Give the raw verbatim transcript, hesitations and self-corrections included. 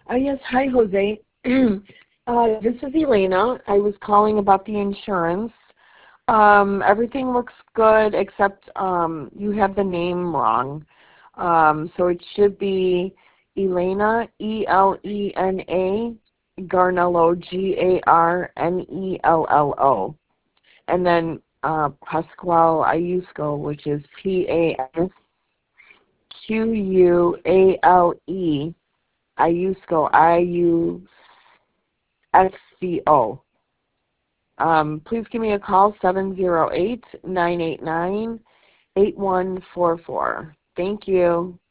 Uh, yes, hi, Jose. uh, this is Elena. I was calling about the insurance. Um, everything looks good except um, you have the name wrong. Um, so it should be Elena, E L E N A, Garnello, G A R N E L L O. And then uh, Pasquale Ayusco, which is P A S Q U A L E, Ayusco, I U S C O. Um, please give me a call, seven zero eight, nine eight nine, eight one four four. Thank you.